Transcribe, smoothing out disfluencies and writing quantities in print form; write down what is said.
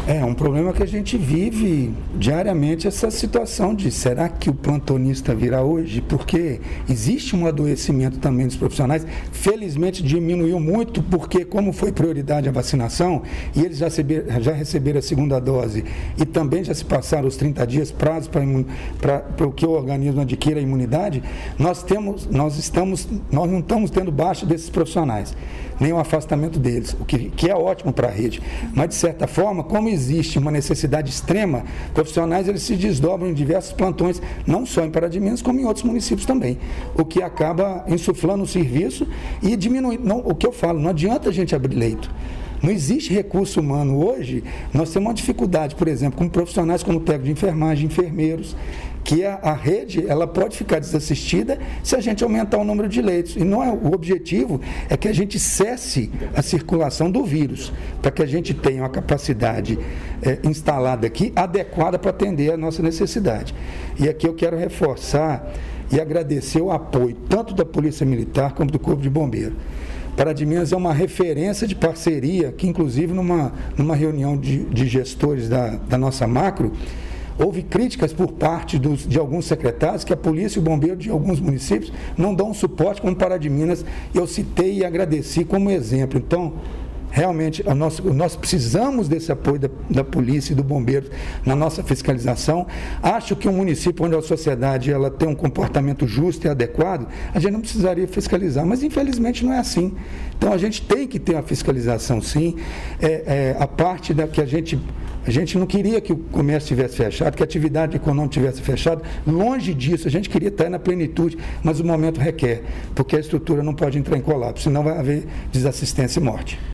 É um problema que a gente vive diariamente, essa situação de será que o plantonista virá hoje? Porque existe um adoecimento também dos profissionais. Felizmente diminuiu muito, porque como foi prioridade a vacinação, e eles já receberam a segunda dose e também já se passaram os 30 dias prazo para que o organismo adquira a imunidade, nós não estamos tendo baixa desses profissionais, nem o afastamento deles, o que é ótimo para a rede. Mas, de certa forma, como existe uma necessidade extrema, profissionais eles se desdobram em diversos plantões, não só em Pará de Minas, como em outros municípios também, o que acaba insuflando o serviço e diminuindo. Não, o que eu falo, não adianta a gente abrir leito. Não existe recurso humano hoje, nós temos uma dificuldade, por exemplo, com profissionais como técnico de enfermagem, enfermeiros, que a rede ela pode ficar desassistida se a gente aumentar o número de leitos. E não é, o objetivo é que a gente cesse a circulação do vírus, para que a gente tenha uma capacidade instalada aqui, adequada para atender a nossa necessidade. E aqui eu quero reforçar e agradecer o apoio tanto da Polícia Militar como do Corpo de Bombeiro. Pará de Minas é uma referência de parceria, que inclusive numa reunião de gestores da nossa macro, houve críticas por parte de alguns secretários que a polícia e o bombeiro de alguns municípios não dão suporte como Pará de Minas. Eu citei e agradeci como exemplo. Então, realmente, nós precisamos desse apoio da polícia e do bombeiro na nossa fiscalização. Acho que um município onde a sociedade ela tem um comportamento justo e adequado, a gente não precisaria fiscalizar, mas infelizmente não é assim. Então a gente tem que ter uma fiscalização sim. A parte da que a gente não queria que o comércio estivesse fechado, que a atividade econômica estivesse fechada, longe disso, a gente queria estar na plenitude, mas o momento requer, porque a estrutura não pode entrar em colapso, senão vai haver desassistência e morte.